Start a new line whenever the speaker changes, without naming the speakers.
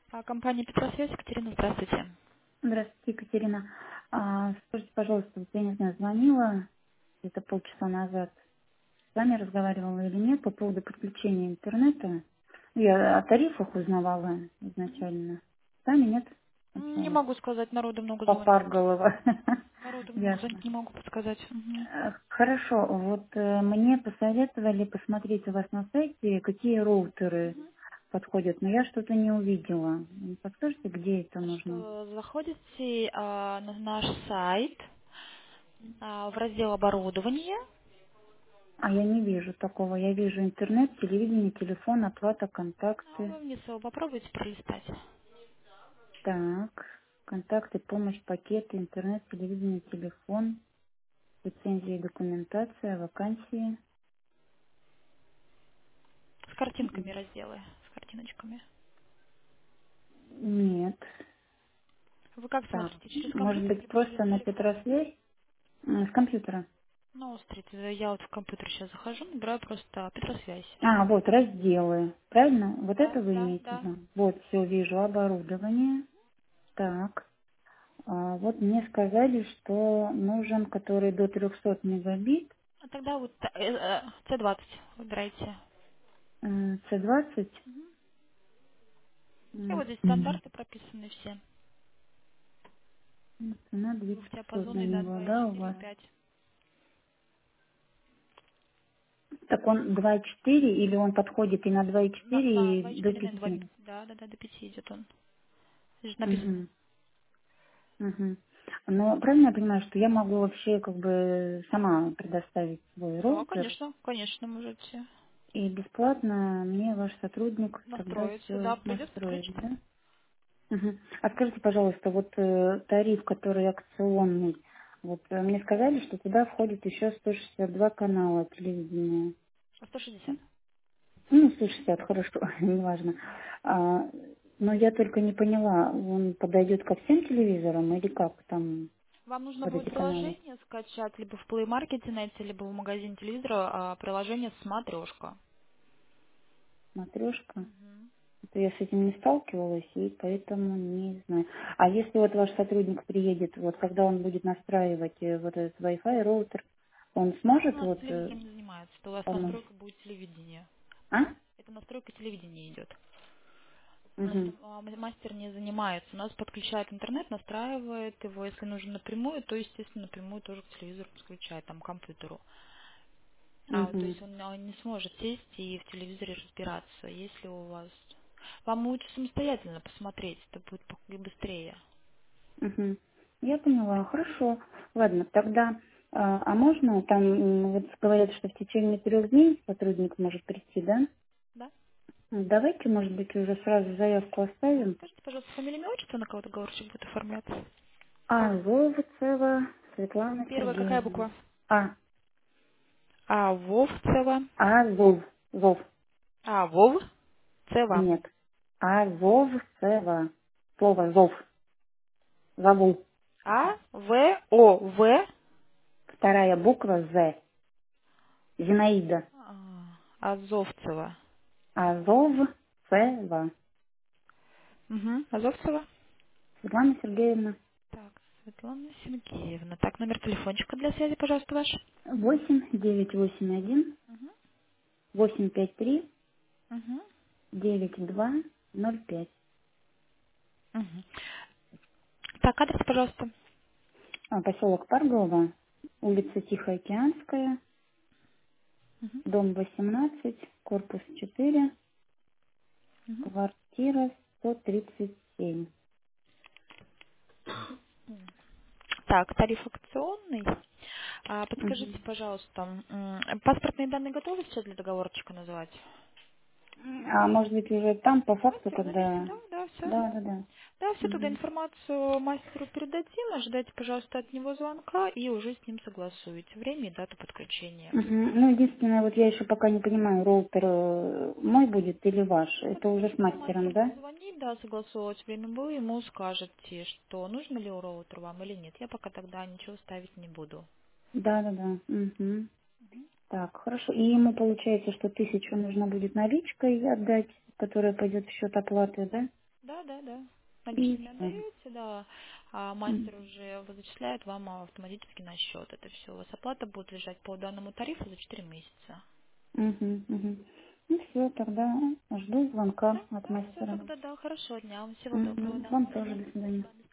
Компания «Петросвязь», Екатерина, здравствуйте.
Здравствуйте, Екатерина. Скажите, пожалуйста, вот я не знаю, звонила где-то полчаса назад. С вами разговаривала или нет по поводу подключения интернета. Я о тарифах узнавала изначально. С вами нет?
Не
Общалась.
могу сказать, народу много звонит.
Попарголова.
Народу много
Ясно.
звонит, не могу подсказать. Мгм.
Хорошо. Вот мне посоветовали посмотреть у вас на сайте, какие роутеры подходят, но я что-то не увидела. Не подскажете, где это можно?
Что заходите на наш сайт в раздел «Оборудование».
А я не вижу такого. Я вижу интернет, телевидение, телефон, оплата, контакты.
Вы вниз его попробуйте пролистать.
Так, контакты, помощь, пакеты, интернет, телевидение, телефон, лицензии, документация, вакансии.
С картинками разделы, с картиночками.
Нет.
Вы как
Так,
смотрите, через
может
компьютер
быть,
либо через
просто на
телефон?
Петросвязь с компьютера.
Ну, смотрите, я вот в компьютер сейчас захожу, набираю просто «Петросвязь».
Вот разделы. Правильно? Вот
Да,
это вы
да,
имеете в
да.
виду? Вот, все вижу, оборудование. Так. Вот мне сказали, что нужен, который до 300 мегабит,
А тогда вот C20 выбирайте.
C20.
И вот здесь
Мгм.
стандарты прописаны все.
Цена
В
2500 за
диапазоне, да,
него,
два и
да, у
четыре и
вас?
5.
Так он 2,4 или он подходит и на
На
2,4
два и
и до
четыре на
5
2.
мега?
Да, да, да, до 5 идет он. Здесь написано.
Угу, угу. Но правильно я понимаю, что я могу вообще как бы сама предоставить свой
Да,
роутер,
конечно, конечно, можете
и бесплатно мне ваш сотрудник тогда
настроить.
все
Да, придет
настроит,
подключить.
да? Угу. А скажите, пожалуйста, вот тариф, который акционный, вот мне сказали, что туда входит еще 162 канала телевидения.
160.
Ну, 160, хорошо, неважно. А, но я только не поняла, он подойдет ко всем телевизорам или как там
Вам нужно
вот
будет
эти каналы?
приложение скачать либо в Play Market найти, либо в магазине телевизора приложение «Смотрешка».
Матрешка?
Мгм.
Я с этим не сталкивалась, и поэтому не знаю. А если вот ваш сотрудник приедет, вот когда он будет настраивать вот этот Wi-Fi роутер, он
Он у
сможет
нас
вот
телевизором не занимается. Это у вас
помочь?
настройка будет телевидения.
А?
Это настройка телевидения идет. У нас
Угу.
мастер не занимается. У нас подключает интернет, настраивает его. Если нужно напрямую, то, естественно, напрямую тоже к телевизору подключает, там, к компьютеру. То
Угу.
есть он не сможет сесть и в телевизоре разбираться, если у вас... Вам лучше самостоятельно посмотреть, это будет быстрее.
Угу. Я поняла, хорошо. Ладно, тогда, можно там, вот говорят, что в течение 3 дней сотрудник может прийти, да?
Да?
Давайте, может быть, уже сразу заявку оставим.
Скажите, пожалуйста, фамилия, имя, отчество, на кого договорчик будет оформляться?
Золотцева Светлана
Первая какая
Сергеевна.
буква?
А,
Вовцева.
Зов.
Вовцева.
Нет. Азовцева. Слово Зов. Завул.
В-О-В.
Вторая буква З. Зинаида.
Азовцева.
Азовцева.
Азовцева.
Светлана Сергеевна.
Так, Светлана Сергеевна. Так, номер телефончика для связи, пожалуйста, ваш.
8981
Мгм.
853
Мгм.
9205.
Мгм. Так, адрес, пожалуйста.
Поселок Парголово, улица Тихоокеанская,
Мгм.
дом 18, корпус 4,
Мгм.
квартира 137.
Так, тариф акционный. Подскажите,
Мгм.
пожалуйста, паспортные данные готовы сейчас для договорчика называть?
А может быть уже там по факту
Давайте на месте,
тогда...
да, да, все.
Да, да, да.
Да, все, тогда
Мгм.
информацию мастеру передадим, ожидайте, пожалуйста, от него звонка и уже с ним согласуете время и дату подключения.
Мгм. Ну, единственное, вот я еще пока не понимаю, роутер мой будет или ваш? Это уже с
Когда
мастером,
мастер
да?
будет звонить, да, согласовывать время, вы ему скажете, что нужно ли роутер вам или нет. Я пока тогда ничего ставить не буду.
Да, да, да. Мгм. Так, хорошо. И ему получается, что 1000 нужно будет наличкой отдать, которая пойдет в счет оплаты, да?
Да, да, да.
И
Наличными
все.
отдаете, да, а мастер уже зачисляет вам автоматически на счет. Это все. У вас оплата будет лежать по данному тарифу за 4 месяца.
Ну все, тогда жду звонка
Да,
от
да, все
мастера.
тогда, да, хорошего дня. Вам всего доброго, да.
Вам тоже,
Мгм.
до
До
свидания.
свидания.